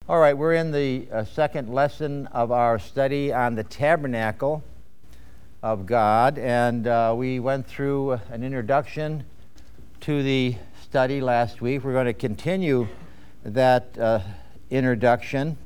All right, we're in the second lesson of our study on the tabernacle of God, and we went through an introduction to the study last week. We're going to continue that introduction.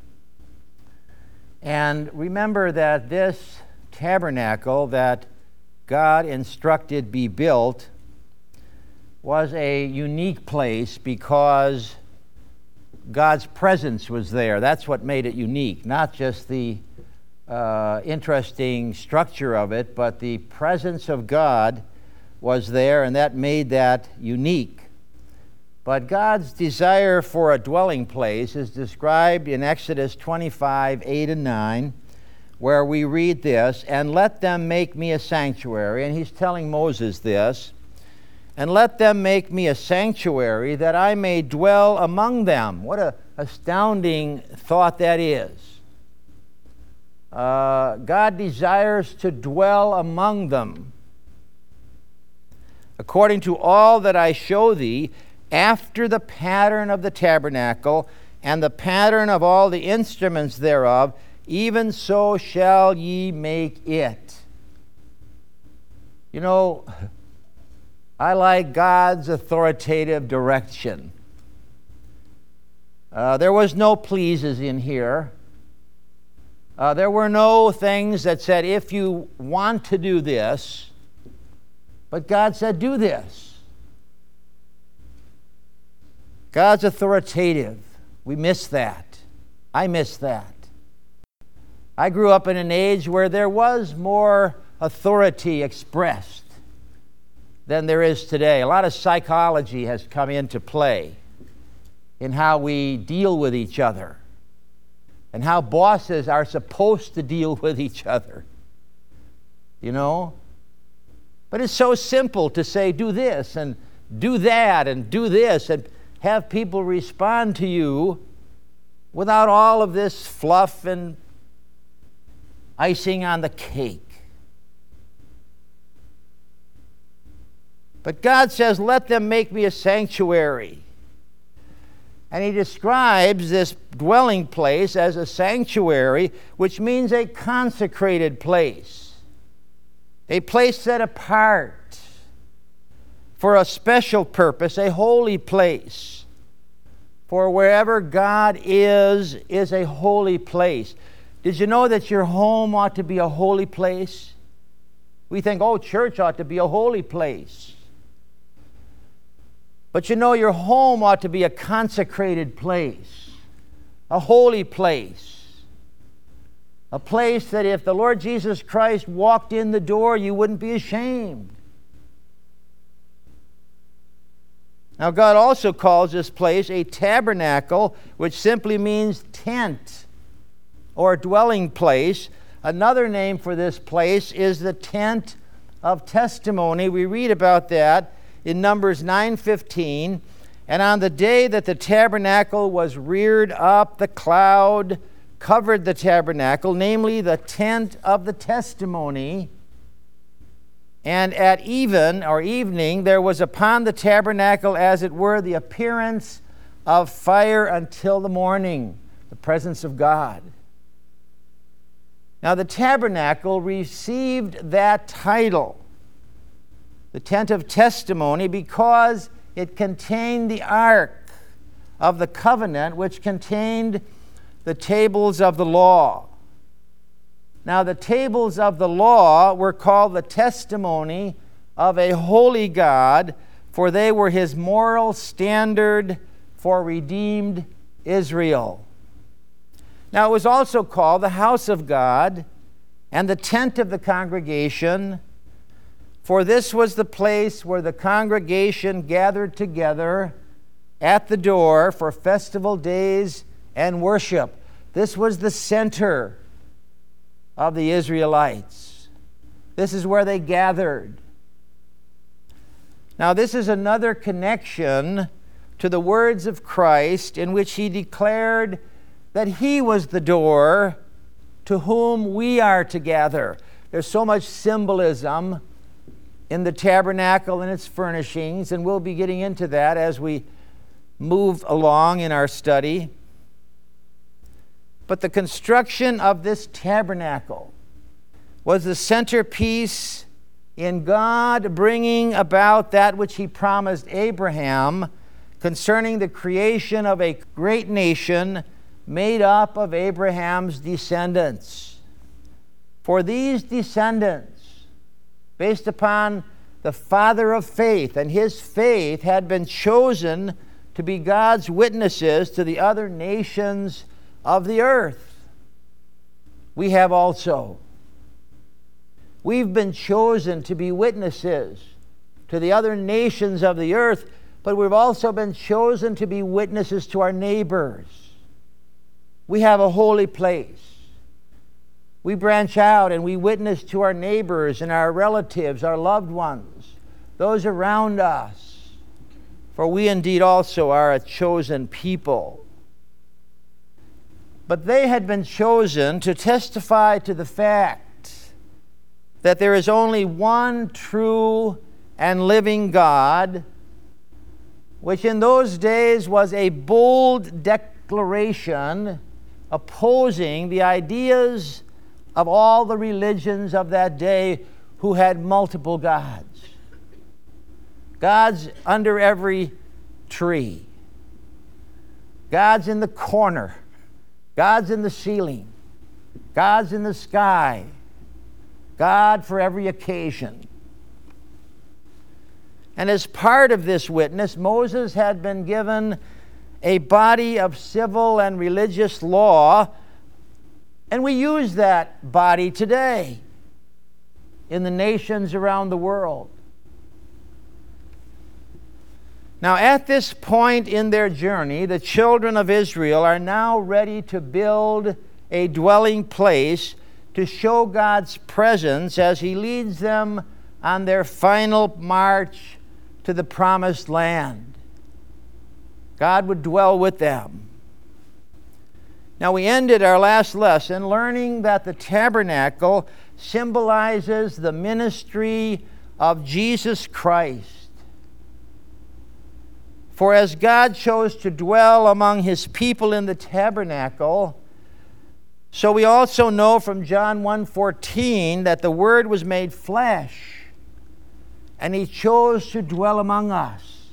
And remember that this tabernacle that God instructed be built was a unique place because God's presence was there. That's what made it unique, not just the interesting structure of it, but the presence of God was there, and that made that unique. But God's desire for a dwelling place is described in Exodus 25, 8 and 9, where we read this, "And let them make me a sanctuary," and he's telling Moses this, "and let them make me a sanctuary that I may dwell among them." What an astounding thought that is. God desires to dwell among them. "According to all that I show thee, after the pattern of the tabernacle and the pattern of all the instruments thereof, even so shall ye make it." You know, I like God's authoritative direction. There was no pleases in here. There were no things that said, if you want to do this, but God said, do this. God's authoritative. We miss that. I miss that. I grew up in an age where there was more authority expressed than there is today. A lot of psychology has come into play in how we deal with each other and how bosses are supposed to deal with each other. You know? But it's so simple to say, do this and do that and do this, and have people respond to you without all of this fluff and icing on the cake. But God says, let them make me a sanctuary. And he describes this dwelling place as a sanctuary, which means a consecrated place, a place set apart for a special purpose, a holy place. For wherever God is a holy place. Did you know that your home ought to be a holy place? We think, oh, church ought to be a holy place. But you know, your home ought to be a consecrated place, a holy place, a place that if the Lord Jesus Christ walked in the door, you wouldn't be ashamed. Now, God also calls this place a tabernacle, which simply means tent or dwelling place. Another name for this place is the tent of testimony. We read about that in Numbers 9:15. "And on the day that the tabernacle was reared up, the cloud covered the tabernacle, namely the tent of the testimony. And at even or evening there was upon the tabernacle, as it were, the appearance of fire until the morning," the presence of God. Now the tabernacle received that title, the tent of testimony, because it contained the ark of the covenant, which contained the tables of the law. Now, the tables of the law were called the testimony of a holy God, for they were his moral standard for redeemed Israel. Now, it was also called the house of God and the tent of the congregation, for this was the place where the congregation gathered together at the door for festival days and worship. This was the center of the Israelites. This is where they gathered. Now, this is another connection to the words of Christ in which he declared that he was the door to whom we are to gather. There's so much symbolism in the tabernacle and its furnishings, and we'll be getting into that as we move along in our study. But the construction of this tabernacle was the centerpiece in God bringing about that which he promised Abraham concerning the creation of a great nation made up of Abraham's descendants. For these descendants, based upon the father of faith, and his faith had been chosen to be God's witnesses to the other nations of the earth. We have also. We've been chosen to be witnesses to the other nations of the earth, but we've also been chosen to be witnesses to our neighbors. We have a holy place. We branch out and we witness to our neighbors and our relatives, our loved ones, those around us. For we indeed also are a chosen people. But they had been chosen to testify to the fact that there is only one true and living God, which in those days was a bold declaration opposing the ideas of all the religions of that day who had multiple gods. Gods under every tree. Gods in the corner. Gods in the ceiling. Gods in the sky. God for every occasion. And as part of this witness, Moses had been given a body of civil and religious law, and we use that body today in the nations around the world. Now, at this point in their journey, the children of Israel are now ready to build a dwelling place to show God's presence as he leads them on their final march to the promised land. God would dwell with them. Now, we ended our last lesson learning that the tabernacle symbolizes the ministry of Jesus Christ. For as God chose to dwell among his people in the tabernacle, so we also know from John 1:14 that the Word was made flesh, and he chose to dwell among us.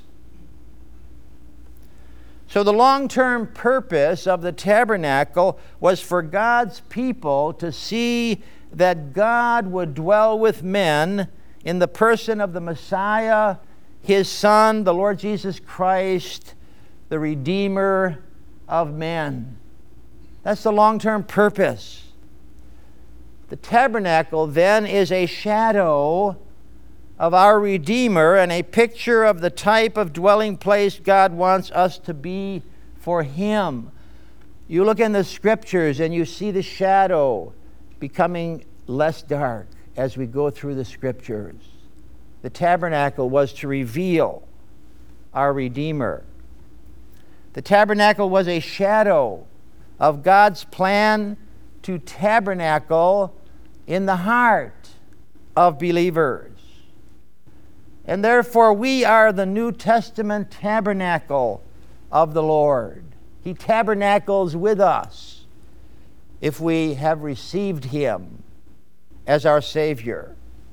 So the long-term purpose of the tabernacle was for God's people to see that God would dwell with men in the person of the Messiah, his Son, the Lord Jesus Christ, the Redeemer of men. That's the long-term purpose. The tabernacle then is a shadow of our Redeemer and a picture of the type of dwelling place God wants us to be for him. You look in the scriptures and you see the shadow becoming less dark as we go through the scriptures. The tabernacle was to reveal our Redeemer. The tabernacle was a shadow of God's plan to tabernacle in the heart of believers. And therefore we are the New Testament tabernacle of the Lord. He tabernacles with us if we have received him as our Savior.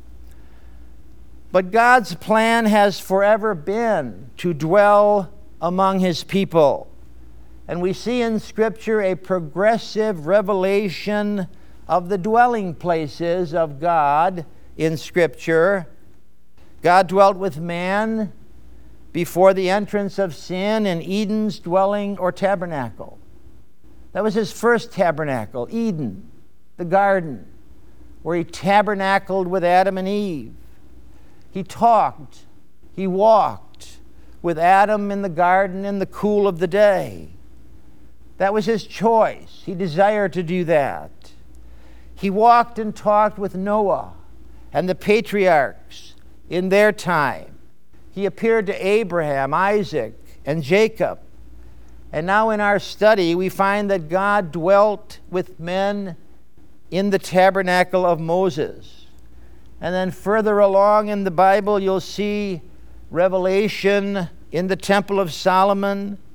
But God's plan has forever been to dwell among his people. And we see in Scripture a progressive revelation of the dwelling places of God in Scripture. God dwelt with man before the entrance of sin in Eden's dwelling or tabernacle. That was his first tabernacle, Eden, the garden, where he tabernacled with Adam and Eve. He talked, he walked with Adam in the garden in the cool of the day. That was his choice. He desired to do that. He walked and talked with Noah and the patriarchs in their time. He appeared to Abraham, Isaac, and Jacob. And now in our study, we find that God dwelt with men in the tabernacle of Moses. And then further along in the Bible, you'll see revelation in the Temple of Solomon,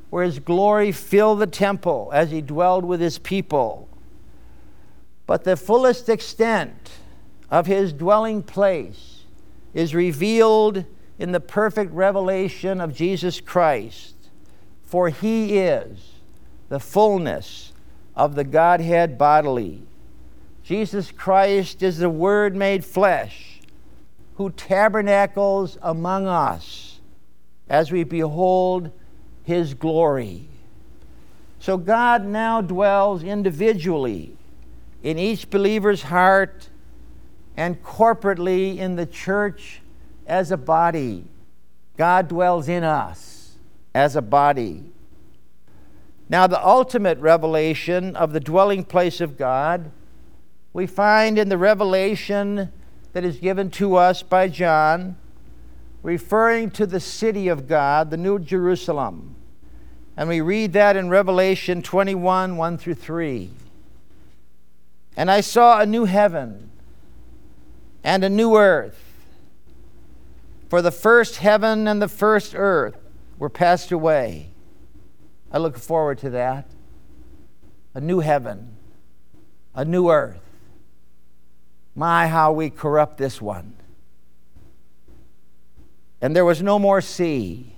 where his glory filled the temple as he dwelled with his people. But the fullest extent of his dwelling place is revealed in the perfect revelation of Jesus Christ, for he is the fullness of the Godhead bodily. Jesus Christ is the Word made flesh, who tabernacles among us as we behold his glory. So God now dwells individually in each believer's heart and corporately in the church as a body. God dwells in us as a body. Now, the ultimate revelation of the dwelling place of God we find in the revelation that is given to us by John, referring to the city of God, the New Jerusalem. And we read that in Revelation 21, 1 through 3. And I saw a new heaven and a new earth, for the first heaven and the first earth were passed away. I look forward to that. A new heaven, a new earth. My, how we corrupt this one. And there was no more sea.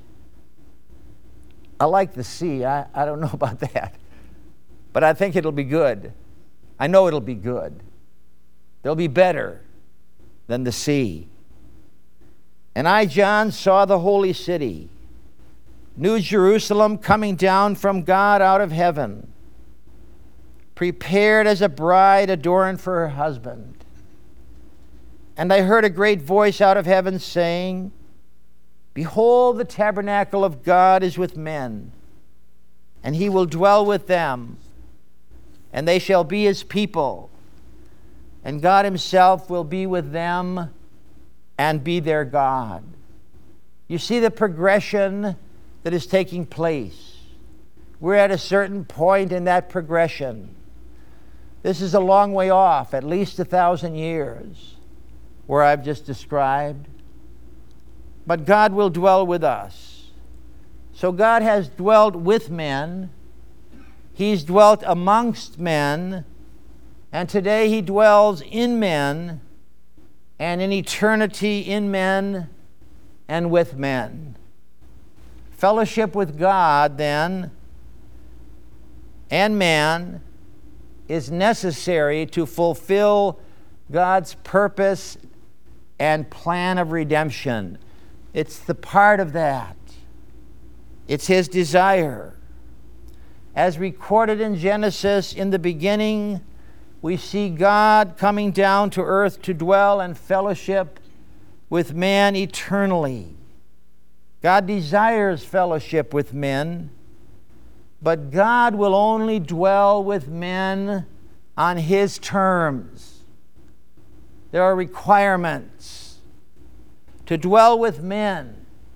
I like the sea. I don't know about that. But I think it'll be good. I know it'll be good. They'll be better than the sea. And I, John, saw the holy city, New Jerusalem, coming down from God out of heaven, prepared as a bride adorned for her husband. And I heard a great voice out of heaven saying, Behold, the tabernacle of God is with men, and he will dwell with them, and they shall be his people, and God himself will be with them and be their God. You see the progression that is taking place. We're at a certain point in that progression. This is a long way off, at least 1,000 years, where I've just described. But God will dwell with us. So God has dwelt with men. He's dwelt amongst men. And today he dwells in men, and in eternity in men and with men. Fellowship with God, then, and man is necessary to fulfill God's purpose and plan of redemption. It's the part of that. It's his desire. As recorded in Genesis, in the beginning, we see God coming down to earth to dwell and fellowship with man eternally. God desires fellowship with men, but God will only dwell with men on his terms. There are requirements. To dwell with men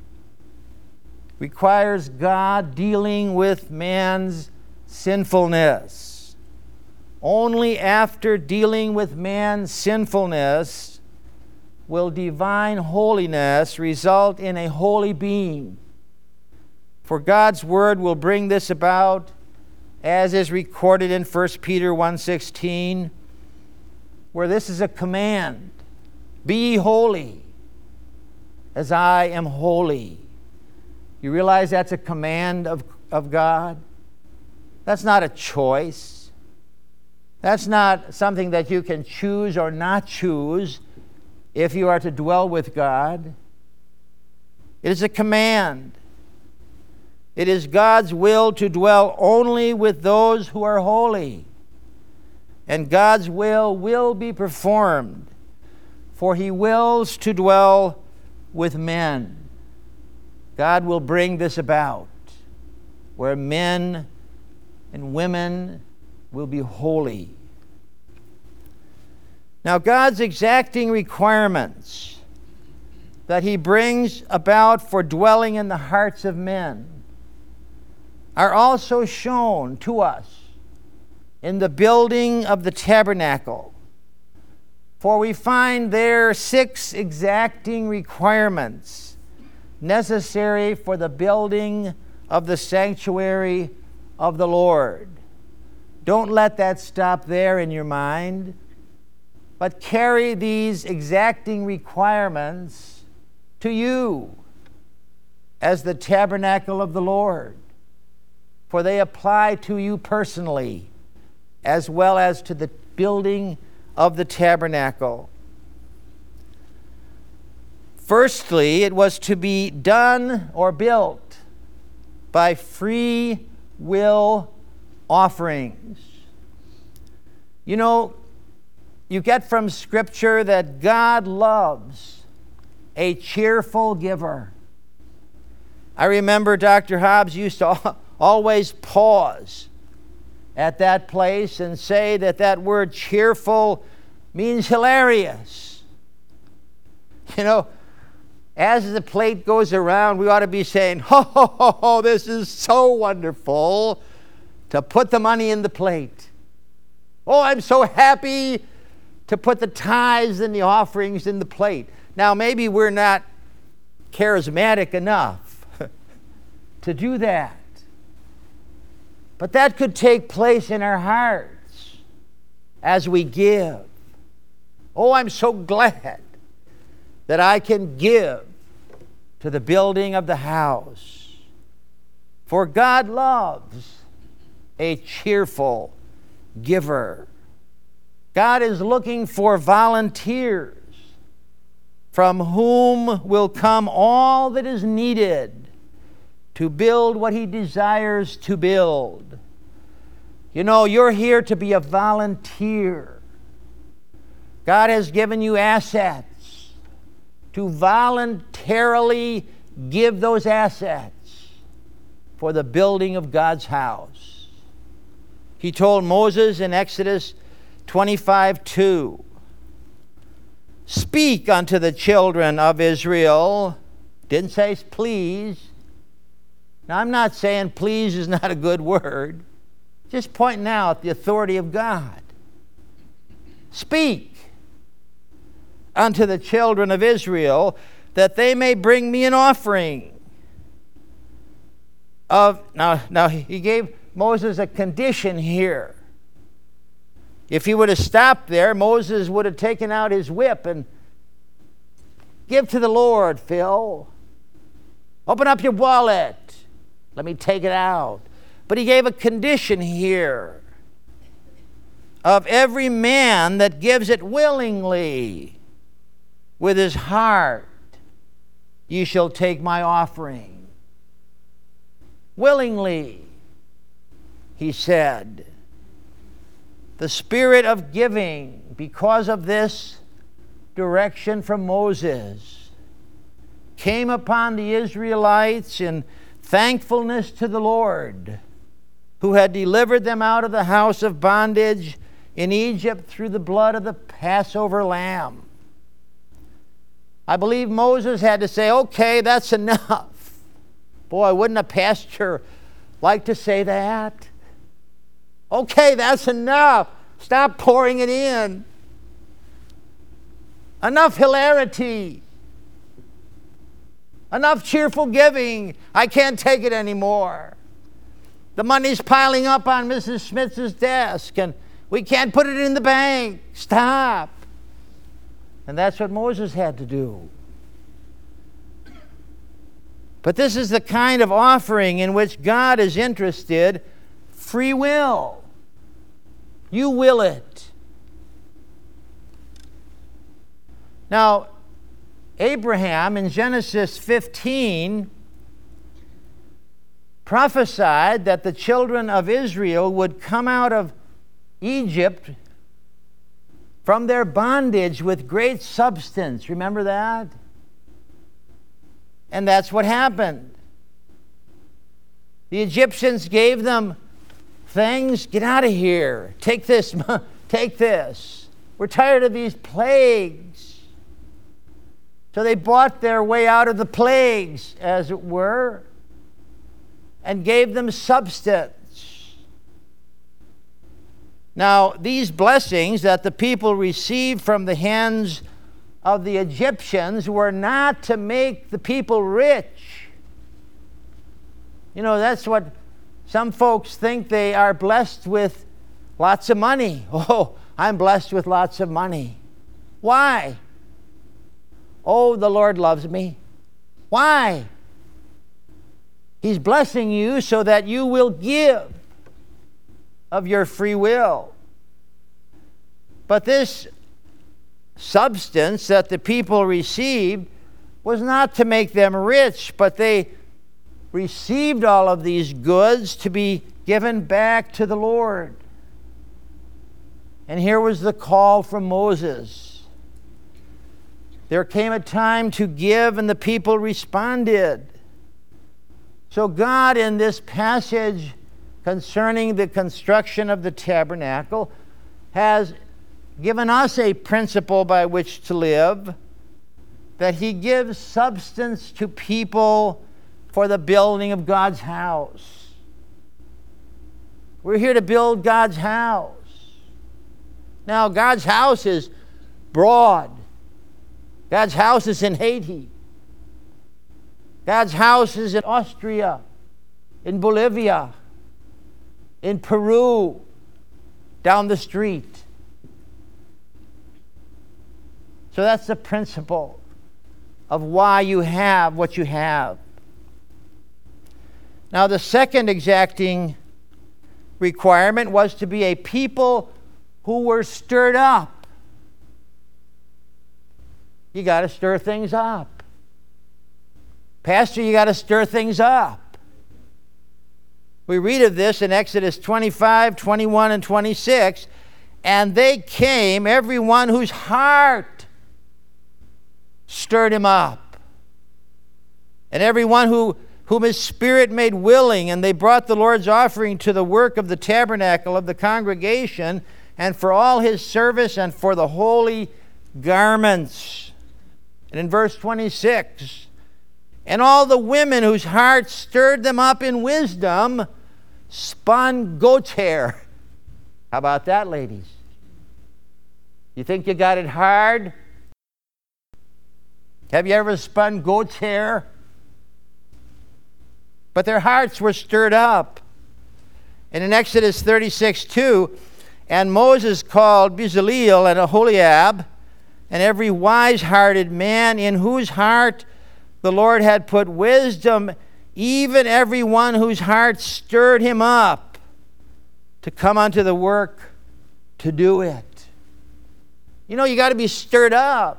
requires God dealing with man's sinfulness. Only after dealing with man's sinfulness will divine holiness result in a holy being. For God's word will bring this about, as is recorded in 1 Peter 1:16, where this is a command: Be ye holy, as I am holy. You realize that's a command of God? That's not a choice. That's not something that you can choose or not choose if you are to dwell with God. It is a command. It is God's will to dwell only with those who are holy. And God's will be performed, for he wills to dwell with men. God will bring this about, where men and women will be holy. Now, God's exacting requirements that he brings about for dwelling in the hearts of men are also shown to us in the building of the tabernacle. For we find there 6 exacting requirements necessary for the building of the sanctuary of the Lord. Don't let that stop there in your mind, but carry these exacting requirements to you as the tabernacle of the Lord, for they apply to you personally as well as to the building of the tabernacle. Firstly, it was to be done or built by free will offerings. You know, you get from Scripture that God loves a cheerful giver. I remember Dr. Hobbs used to always pause at that place and say that word cheerful means hilarious. You know, as the plate goes around, we ought to be saying, ho, ho, ho, ho, this is so wonderful to put the money in the plate. Oh, I'm so happy to put the tithes and the offerings in the plate. Now, maybe we're not charismatic enough to do that. But that could take place in our hearts as we give. Oh, I'm so glad that I can give to the building of the house. For God loves a cheerful giver. God is looking for volunteers from whom will come all that is needed to build what He desires to build. You know, you're here to be a volunteer. God has given you assets to voluntarily give those assets for the building of God's house. He told Moses in Exodus 25:2, "Speak unto the children of Israel." Didn't say please. Now, I'm not saying please is not a good word. Just pointing out the authority of God. "Speak unto the children of Israel that they may bring me an offering of..." Now he gave Moses a condition here. If he would have stopped there, Moses would have taken out his whip and give to the Lord, Phil. Open up your wallet. Let me take it out. But he gave a condition here. Of every man that gives it willingly with his heart, ye shall take my offering. Willingly, he said. The spirit of giving, because of this direction from Moses, came upon the Israelites in thankfulness to the Lord, who had delivered them out of the house of bondage in Egypt through the blood of the Passover lamb. I believe Moses had to say, okay, that's enough. Boy, wouldn't a pastor like to say that? Okay, that's enough. Stop pouring it in. Enough hilarity. Enough cheerful giving. I can't take it anymore. The money's piling up on Mrs. Smith's desk, and we can't put it in the bank. Stop. And that's what Moses had to do. But this is the kind of offering in which God is interested. Free will. You will it. Now, Abraham in Genesis 15 prophesied that the children of Israel would come out of Egypt from their bondage with great substance. Remember that? And that's what happened. The Egyptians gave them things. Get out of here. Take this. Take this. We're tired of these plagues. So they bought their way out of the plagues, as it were, and gave them substance. Now, these blessings that the people received from the hands of the Egyptians were not to make the people rich. You know, that's what some folks think. They are blessed with lots of money. Oh, I'm blessed with lots of money. Why? Oh, the Lord loves me. Why? He's blessing you so that you will give of your free will. But this substance that the people received was not to make them rich, but they received all of these goods to be given back to the Lord. And here was the call from Moses. There came a time to give, and the people responded. So God, in this passage concerning the construction of the tabernacle, has given us a principle by which to live, that He gives substance to people for the building of God's house. We're here to build God's house. Now, God's house is broad. God's house is in Haiti. God's house is in Austria, in Bolivia, in Peru, down the street. So that's the principle of why you have what you have. Now, the second exacting requirement was to be a people who were stirred up. You got to stir things up. Pastor, you got to stir things up. We read of this in Exodus 25, 21, and 26. And they came, everyone whose heart stirred him up, and everyone whom his spirit made willing, and they brought the Lord's offering to the work of the tabernacle of the congregation, and for all his service, and for the holy garments. And in verse 26, and all the women whose hearts stirred them up in wisdom spun goat's hair. How about that, ladies? You think you got it hard? Have you ever spun goat's hair? But their hearts were stirred up. And in Exodus 36:2, and Moses called Bezaleel and Aholiab, and every wise-hearted man in whose heart the Lord had put wisdom, even every one whose heart stirred him up to come unto the work to do it. You know, you got to be stirred up.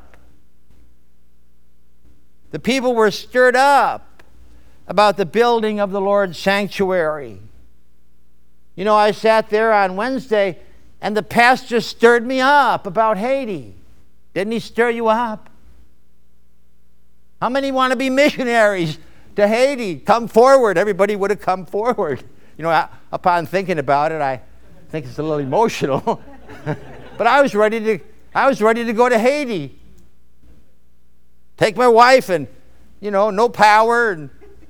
The people were stirred up about the building of the Lord's sanctuary. You know, I sat there on Wednesday, and the pastor stirred me up about Haiti. Didn't he stir you up? How many want to be missionaries to Haiti? Come forward. Everybody would have come forward. You know, upon thinking about it, I think it's a little emotional. But I was ready to go to Haiti. Take my wife, and, you know, no power and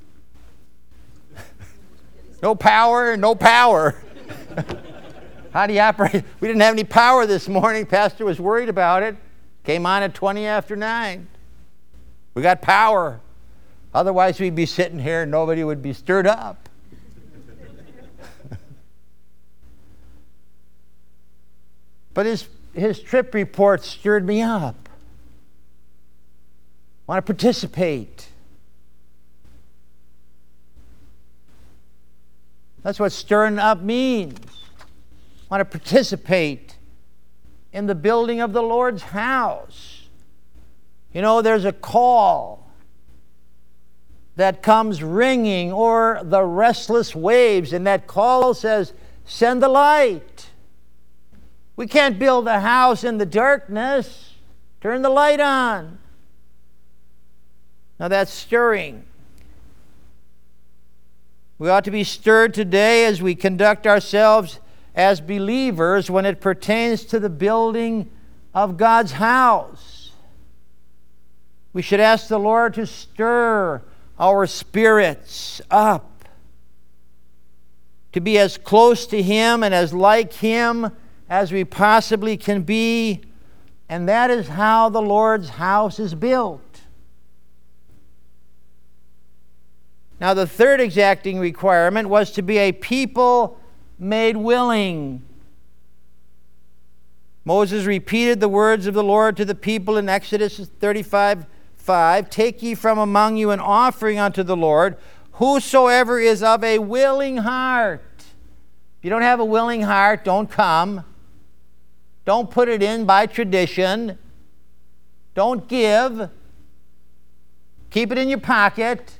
no power. How do you operate? We didn't have any power this morning. Pastor was worried about it. Came on at 20 after 9. We got power. Otherwise, we'd be sitting here and nobody would be stirred up. But his trip report stirred me up. I want to participate. That's what stirring up means. I want to participate in the building of the Lord's house. You know, there's a call that comes ringing o'er the restless waves, and that call says, send the light. We can't build a house in the darkness. Turn the light on. Now that's stirring. We ought to be stirred today as we conduct ourselves as believers when it pertains to the building of God's house. We should ask the Lord to stir our spirits up, to be as close to Him and as like Him as we possibly can be, and that is how the Lord's house is built. Now, the third exacting requirement was to be a people made willing. Moses repeated the words of the Lord to the people in Exodus 35:5. Take ye from among you an offering unto the Lord, whosoever is of a willing heart. If you don't have a willing heart, don't come. Don't put it in by tradition. Don't give. Keep it in your pocket.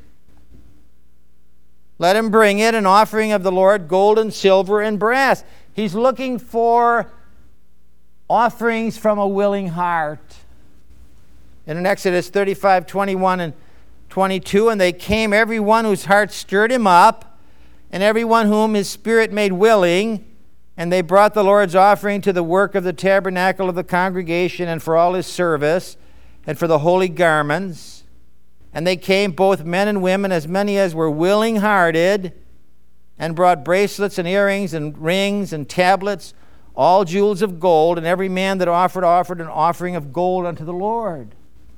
Let him bring it, an offering of the Lord, gold and silver and brass. He's looking for offerings from a willing heart. And in Exodus 35:21 and 22, and they came, every one whose heart stirred him up, and every one whom his spirit made willing, and they brought the Lord's offering to the work of the tabernacle of the congregation, and for all his service, and for the holy garments. And they came, both men and women, as many as were willing-hearted, and brought bracelets and earrings and rings and tablets, all jewels of gold, and every man that offered an offering of gold unto the Lord.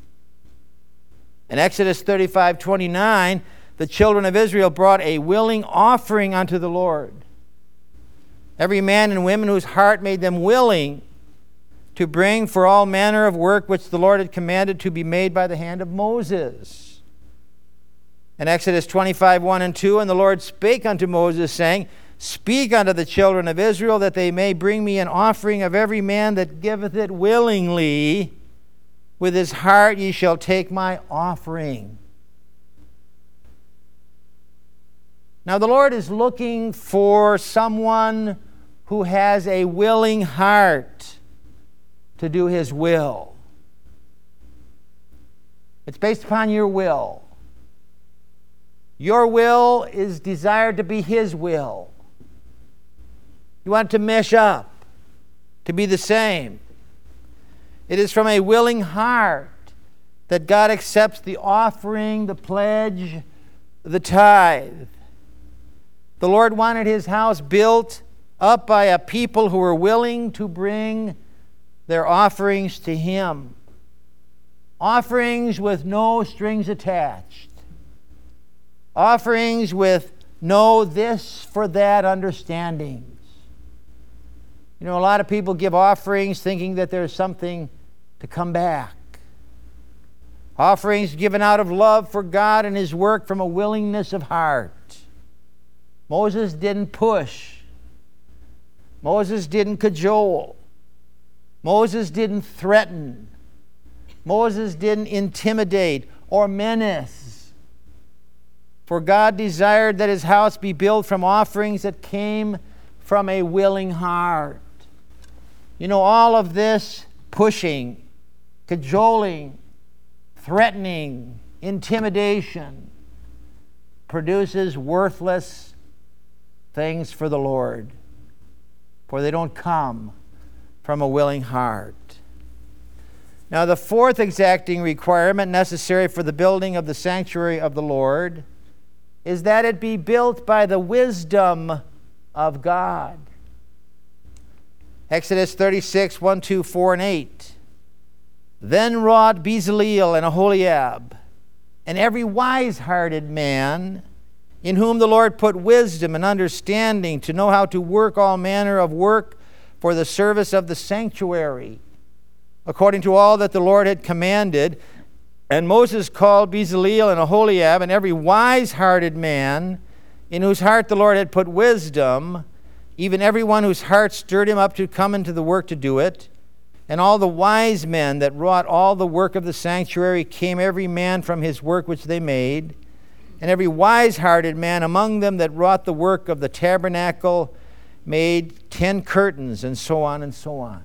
In Exodus 35:29, the children of Israel brought a willing offering unto the Lord. Every man and woman whose heart made them willing to bring for all manner of work which the Lord had commanded to be made by the hand of Moses. In Exodus 25:1 and 2, and the Lord spake unto Moses, saying, Speak unto the children of Israel, that they may bring me an offering of every man that giveth it willingly. With his heart ye shall take my offering. Now the Lord is looking for someone who has a willing heart to do his will. It's based upon your will. Your will is desired to be his will. You want it to mesh up, to be the same. It is from a willing heart that God accepts the offering, the pledge, the tithe. The Lord wanted his house built up by a people who were willing to bring their offerings to him. Offerings with no strings attached. Offerings with no this for that understandings. You know, a lot of people give offerings thinking that there's something to come back. Offerings given out of love for God and his work from a willingness of heart. Moses didn't push. Moses didn't cajole. Moses didn't threaten. Moses didn't intimidate or menace. For God desired that his house be built from offerings that came from a willing heart. You know, all of this pushing, cajoling, threatening, intimidation produces worthless things for the Lord, for they don't come from a willing heart. Now, the fourth exacting requirement necessary for the building of the sanctuary of the Lord is that it be built by the wisdom of God. Exodus 36:1, 2, 4, and 8. Then wrought Bezaleel and Aholiab, and every wise-hearted man, in whom the Lord put wisdom and understanding to know how to work all manner of work for the service of the sanctuary, according to all that the Lord had commanded. And Moses called Bezaleel and Aholiab, and every wise-hearted man, in whose heart the Lord had put wisdom, even every one whose heart stirred him up to come into the work to do it. And all the wise men that wrought all the work of the sanctuary came every man from his work which they made. And every wise-hearted man among them that wrought the work of the tabernacle made 10 curtains, and so on and so on.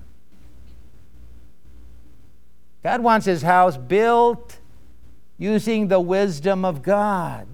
God wants his house built using the wisdom of God,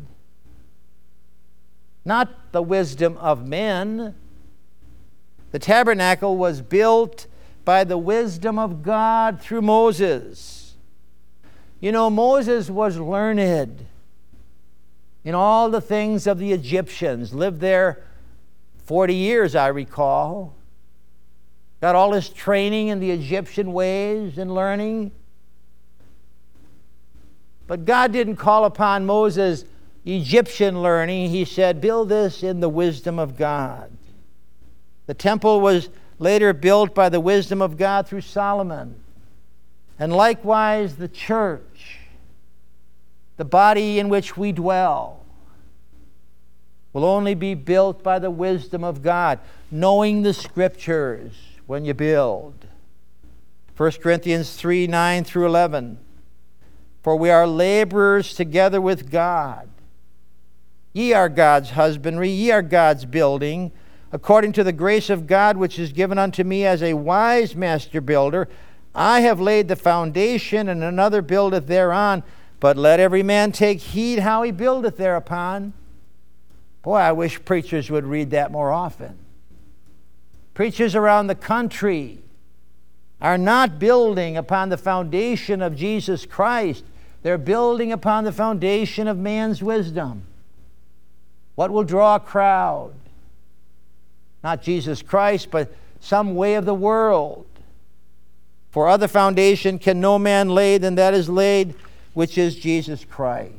not the wisdom of men. The tabernacle was built by the wisdom of God through Moses. You know, Moses was learned in all the things of the Egyptians. Lived there 40 years, I recall. Got all his training in the Egyptian ways and learning. But God didn't call upon Moses Egyptian learning, he said, build this in the wisdom of God. The temple was later built by the wisdom of God through Solomon. And likewise the church, the body in which we dwell, will only be built by the wisdom of God, knowing the Scriptures when you build. 1 Corinthians 3, 9 through 11. For we are laborers together with God. Ye are God's husbandry, ye are God's building, according to the grace of God which is given unto me as a wise master builder. I have laid the foundation, and another buildeth thereon. But let every man take heed how he buildeth thereupon. Boy, I wish preachers would read that more often. Preachers around the country are not building upon the foundation of Jesus Christ. They're building upon the foundation of man's wisdom. What will draw a crowd? Not Jesus Christ, but some way of the world. For other foundation can no man lay than that is laid, which is Jesus Christ.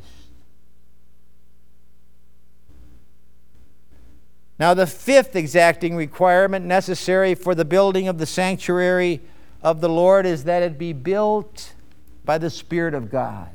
Now, the fifth exacting requirement necessary for the building of the sanctuary of the Lord is that it be built by the Spirit of God.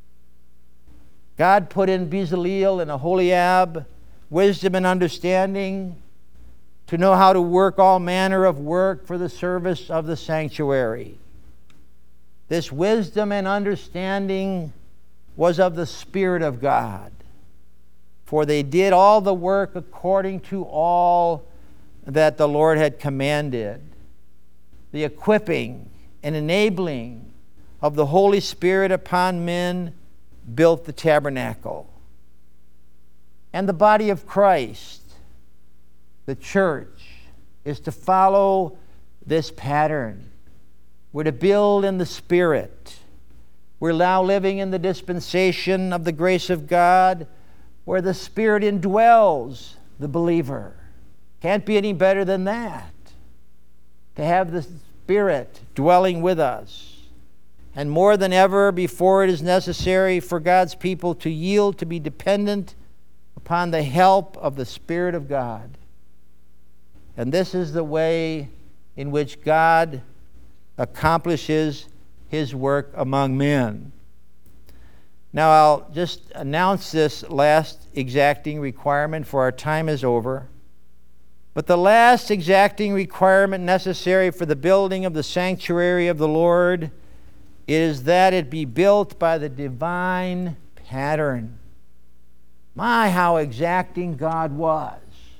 God put in Bezaleel and Aholiab wisdom and understanding to know how to work all manner of work for the service of the sanctuary. This wisdom and understanding was of the Spirit of God, for they did all the work according to all that the Lord had commanded. The equipping and enabling of the Holy Spirit upon men built the tabernacle. And the body of Christ, the church, is to follow this pattern. We're to build in the Spirit. We're now living in the dispensation of the grace of God, where the Spirit indwells the believer. Can't be any better than that. To have the Spirit dwelling with us. And more than ever before, it is necessary for God's people to yield, to be dependent upon the help of the Spirit of God. And this is the way in which God accomplishes His work among men. Now, I'll just announce this last exacting requirement, for our time is over. But the last exacting requirement necessary for the building of the sanctuary of the Lord is that it be built by the divine pattern. My, how exacting God was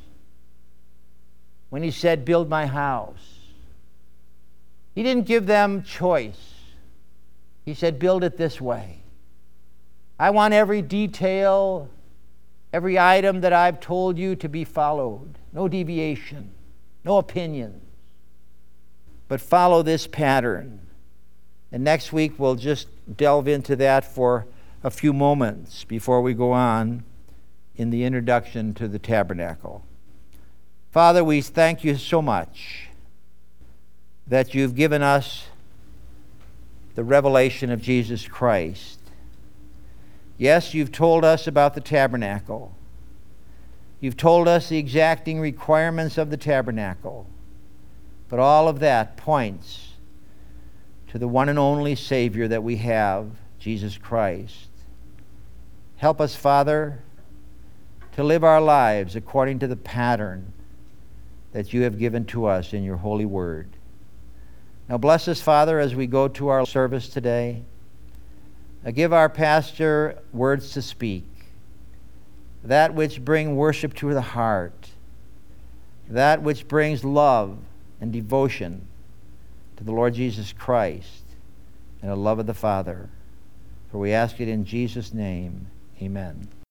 when He said, build my house. He didn't give them choice. He said, build it this way. I want every detail, every item that I've told you to be followed. No deviation, no opinions, but follow this pattern. And next week we'll just delve into that for a few moments before we go on in the introduction to the tabernacle. Father, we thank you so much that you've given us the revelation of Jesus Christ. Yes, you've told us about the tabernacle. You've told us the exacting requirements of the tabernacle. But all of that points to the one and only Savior that we have, Jesus Christ. Help us, Father, to live our lives according to the pattern that you have given to us in your holy word. Now bless us, Father, as we go to our service today. Give our pastor words to speak, that which bring worship to the heart, that which brings love and devotion to the Lord Jesus Christ and the love of the Father. For we ask it in Jesus' name. Amen.